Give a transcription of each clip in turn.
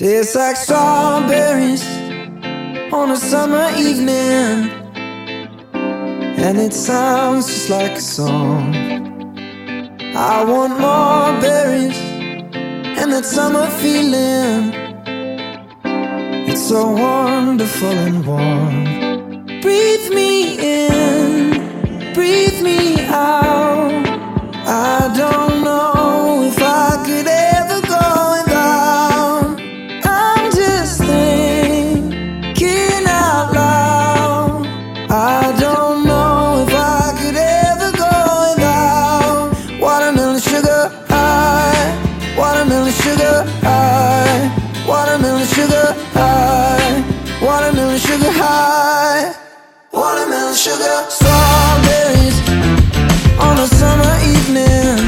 Tastes like strawberries on a summer evening, and it sounds just like a song. I want more berries and that summer feeling. It's so wonderful and warm. Breathe me in, breathe me out. I don't know if I could ever go without. I'm just thinking out loud. I don't know if I could ever go without watermelon sugar high, watermelon sugar high, watermelon sugar high, watermelon sugar high, watermelon sugar. Strawberries on a summer evening,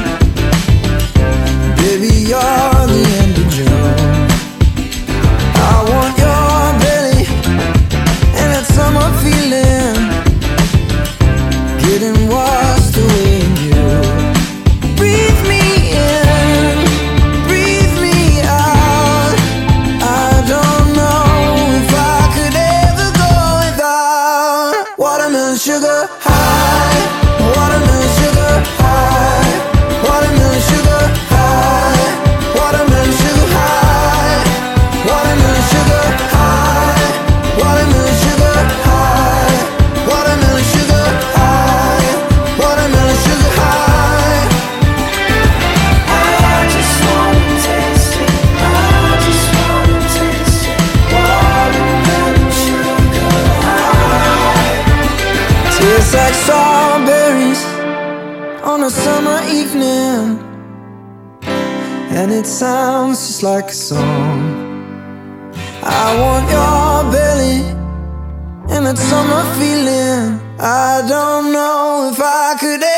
baby, you're the end of June. I want your belly and that summer feeling, getting washed away in you. Breathe me in, breathe me out. I don't know if I could ever go without watermelon sugar high, watermelon sugar high, watermelon sugar high, watermelon sugar high, watermelon sugar high, watermelon sugar high, watermelon sugar high, watermelon sugar high. I just wanna taste it, I just wanna taste it, watermelon sugar high. Tastes like strawberries on a summer evening, and it sounds just like a song. I want your belly and that summer feeling. I don't know if I could